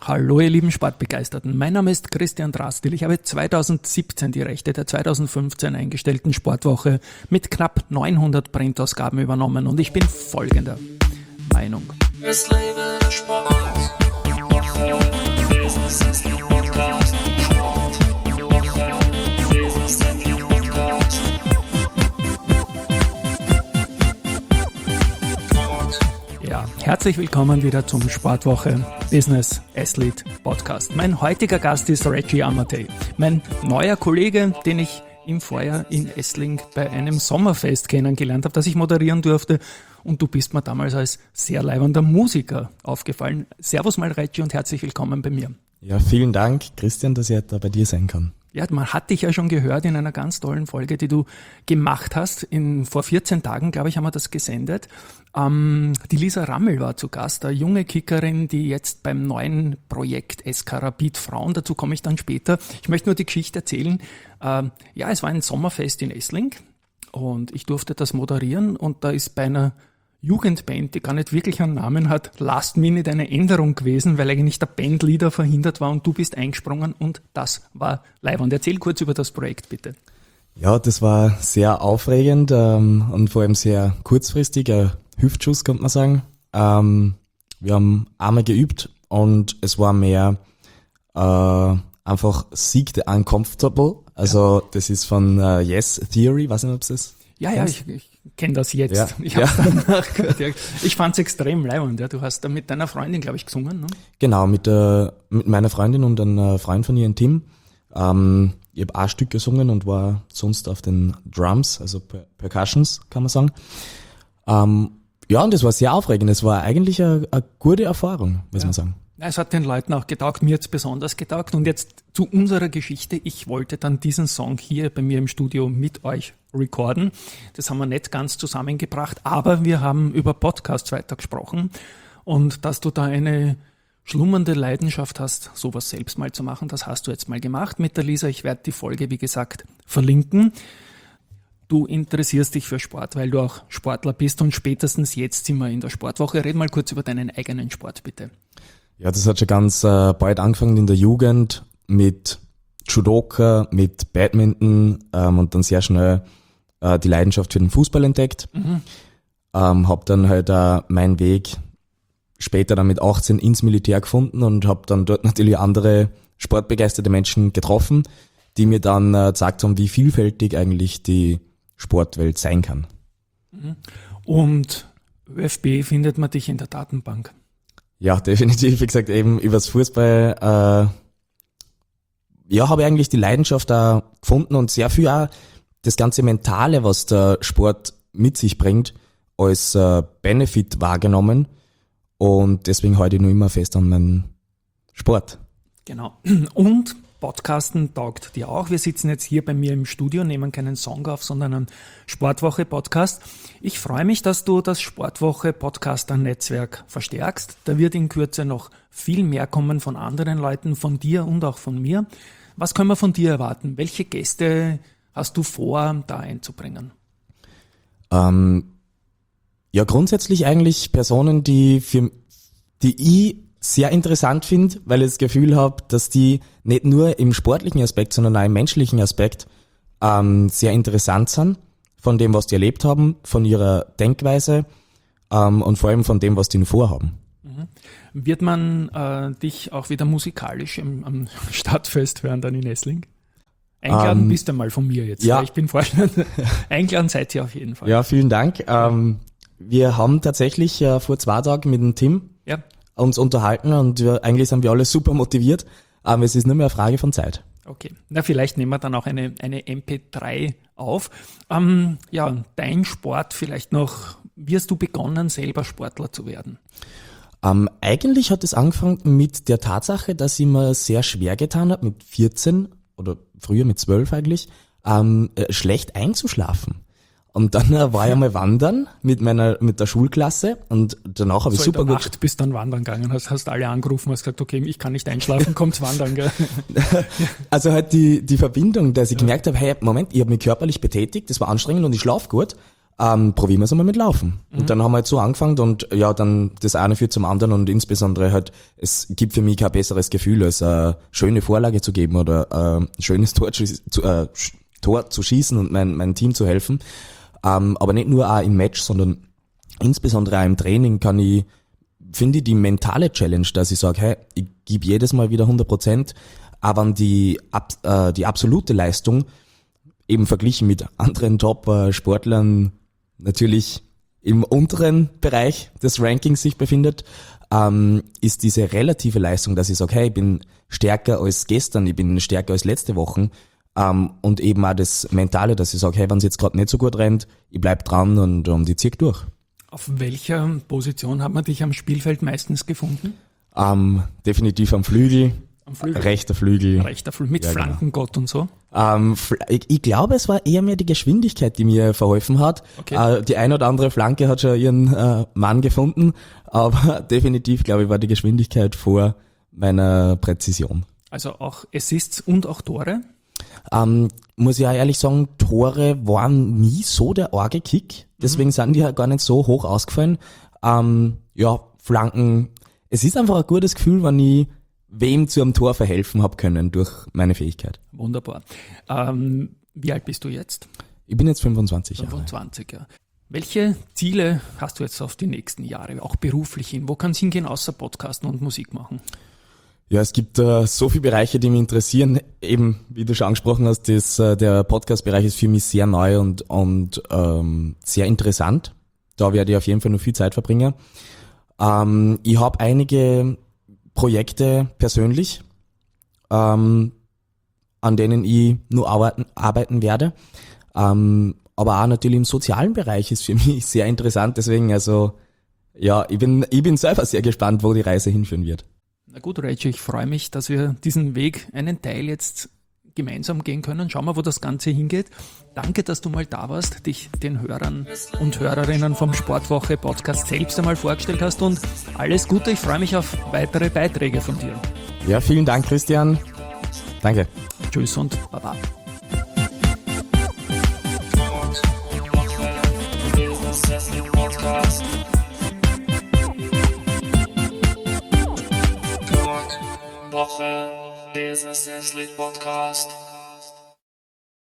Hallo ihr lieben Sportbegeisterten, mein Name ist Christian Drastil. Ich habe 2017 die Rechte der 2015 eingestellten Sportwoche mit knapp 900 Printausgaben übernommen und ich bin folgender Meinung. Es lebe der Sport. Herzlich willkommen wieder zum Sportwoche Business Athlete Podcast. Mein heutiger Gast ist Reggie Amatei, mein neuer Kollege, den ich im Vorjahr in Essling bei einem Sommerfest kennengelernt habe, das ich moderieren durfte. Und du bist mir damals als sehr leibender Musiker aufgefallen. Servus mal Reggie und herzlich willkommen bei mir. Ja, vielen Dank, Christian, dass ich heute bei dir sein kann. Ja, man hat dich ja schon gehört in einer ganz tollen Folge, die du gemacht hast. Vor 14 Tagen, glaube ich, haben wir das gesendet. Die Lisa Rammel war zu Gast, eine junge Kickerin, die jetzt beim neuen Projekt SK Rapid Frauen, dazu komme ich dann später. Ich möchte nur die Geschichte erzählen. Ja, es war ein Sommerfest in Essling und ich durfte das moderieren und da ist bei einer Jugendband, die gar nicht wirklich einen Namen hat, last minute eine Änderung gewesen, weil eigentlich der Bandleader verhindert war und du bist eingesprungen und das war leiwand. Erzähl kurz über das Projekt, bitte. Ja, das war sehr aufregend und vor allem sehr kurzfristig, ein Hüftschuss, könnte man sagen. Wir haben einmal geübt und es war mehr einfach Seek the Uncomfortable. Also ja. Das ist von Yes Theory, weiß nicht, ob es das Ja, ich kenne das jetzt. Ja. Ich habe danach gehört. Ja. Ich fand es extrem leibend. Ja. Du hast da mit deiner Freundin, glaube ich, gesungen, ne? Genau, mit meiner Freundin und einem Freund von ihr, ein Team. Ich habe ein Stück gesungen und war sonst auf den Drums, also Percussions, kann man sagen. Ja, und es war sehr aufregend. Es war eigentlich eine gute Erfahrung, muss man sagen. Es hat den Leuten auch getaugt, mir hat es besonders getaugt. Und jetzt zu unserer Geschichte. Ich wollte dann diesen Song hier bei mir im Studio mit euch recorden. Das haben wir nicht ganz zusammengebracht, aber wir haben über Podcasts weitergesprochen. Und dass du da eine schlummernde Leidenschaft hast, sowas selbst mal zu machen, das hast du jetzt mal gemacht mit der Lisa. Ich werde die Folge, wie gesagt, verlinken. Du interessierst dich für Sport, weil du auch Sportler bist und spätestens jetzt sind wir in der Sportwoche. Red mal kurz über deinen eigenen Sport, bitte. Ja, das hat schon ganz bald angefangen in der Jugend mit Judoka, mit Badminton und dann sehr schnell die Leidenschaft für den Fußball entdeckt. Hab dann halt meinen Weg später dann mit 18 ins Militär gefunden und habe dann dort natürlich andere sportbegeisterte Menschen getroffen, die mir dann gesagt haben, wie vielfältig eigentlich die Sportwelt sein kann. Und ÖFB findet man dich in der Datenbank? Ja, definitiv. Wie gesagt, eben übers Fußball, habe ich eigentlich die Leidenschaft da gefunden und sehr viel auch das ganze Mentale, was der Sport mit sich bringt, als Benefit wahrgenommen. Und deswegen halte ich noch immer fest an meinen Sport. Genau. Und Podcasten taugt dir auch. Wir sitzen jetzt hier bei mir im Studio, nehmen keinen Song auf, sondern einen Sportwoche-Podcast. Ich freue mich, dass du das Sportwoche-Podcaster-Netzwerk verstärkst. Da wird in Kürze noch viel mehr kommen von anderen Leuten, von dir und auch von mir. Was können wir von dir erwarten? Welche Gäste hast du vor, da einzubringen? Ja, grundsätzlich eigentlich Personen, die ich sehr interessant finde, weil ich das Gefühl habe, dass die nicht nur im sportlichen Aspekt, sondern auch im menschlichen Aspekt sehr interessant sind, von dem, was die erlebt haben, von ihrer Denkweise und vor allem von dem, was die noch vorhaben. Wird man dich auch wieder musikalisch am Stadtfest hören dann in Essling? Eingeladen bist du mal von mir jetzt. Ja. Ich bin Vorstand. Eingeladen seid ihr auf jeden Fall. Ja, vielen Dank. Wir haben tatsächlich vor 2 Tagen mit dem Team uns unterhalten und eigentlich sind wir alle super motiviert, aber es ist nur mehr eine Frage von Zeit. Okay, na vielleicht nehmen wir dann auch eine MP3 auf. Ja, dein Sport vielleicht noch, wie hast du begonnen, selber Sportler zu werden? Eigentlich hat es angefangen mit der Tatsache, dass ich mir sehr schwer getan habe, mit 14 oder früher mit 12 eigentlich, schlecht einzuschlafen. Und dann war ich einmal wandern mit der Schulklasse und danach habe ich super gut... Nacht bist dann wandern gegangen, hast alle angerufen, hast gesagt, okay, ich kann nicht einschlafen, kommt's wandern, gell? Also halt die Verbindung, dass ich gemerkt habe, hey, Moment, ich habe mich körperlich betätigt, das war anstrengend und ich schlafe gut. probieren wir es einmal mit Laufen. Und dann haben wir halt so angefangen und ja, dann das eine führt zum anderen und insbesondere halt, es gibt für mich kein besseres Gefühl, als eine schöne Vorlage zu geben oder ein schönes Tor zu schießen und mein Team zu helfen. Aber nicht nur auch im Match, sondern insbesondere auch im Training finde ich die mentale Challenge, dass ich sage, hey, ich gebe jedes Mal wieder 100%, aber die absolute Leistung eben verglichen mit anderen Top-Sportlern natürlich im unteren Bereich des Rankings sich befindet, ist diese relative Leistung, dass ich sage, hey, ich bin stärker als gestern, ich bin stärker als letzte Woche, und eben auch das Mentale, dass ich sage, hey, wenn es jetzt gerade nicht so gut rennt, ich bleib dran und ich ziehe durch. Auf welcher Position hat man dich am Spielfeld meistens gefunden? Definitiv am Flügel. Am Flügel? Rechter Flügel. Mit Ja, Flankengott und so? Ich glaube, es war eher mehr die Geschwindigkeit, die mir verholfen hat. Okay. Die eine oder andere Flanke hat schon ihren Mann gefunden, aber definitiv, glaube ich, war die Geschwindigkeit vor meiner Präzision. Also auch Assists und auch Tore? Muss ich auch ehrlich sagen, Tore waren nie so der arge Kick, deswegen sind die ja gar nicht so hoch ausgefallen. Flanken, es ist einfach ein gutes Gefühl, wenn ich wem zu einem Tor verhelfen habe können durch meine Fähigkeit. Wunderbar. Wie alt bist du jetzt? Ich bin jetzt 25 Jahre. 25, ja. Welche Ziele hast du jetzt auf die nächsten Jahre, auch beruflich hin? Wo kann es hingehen, außer Podcasten und Musik machen? Ja, es gibt so viele Bereiche, die mich interessieren. Eben, wie du schon angesprochen hast, der Podcast-Bereich ist für mich sehr neu und sehr interessant. Da werde ich auf jeden Fall noch viel Zeit verbringen. Ich habe einige Projekte persönlich, an denen ich nur arbeiten werde. Aber auch natürlich im sozialen Bereich ist für mich sehr interessant. Deswegen, also, ja, ich bin selber sehr gespannt, wo die Reise hinführen wird. Na gut, Rachel, ich freue mich, dass wir diesen Weg, einen Teil jetzt gemeinsam gehen können. Schauen wir, wo das Ganze hingeht. Danke, dass du mal da warst, dich den Hörern und Hörerinnen vom Sportwoche Podcast selbst einmal vorgestellt hast und alles Gute. Ich freue mich auf weitere Beiträge von dir. Ja, vielen Dank, Christian. Danke. Tschüss und Baba. Woche, Business League Podcast.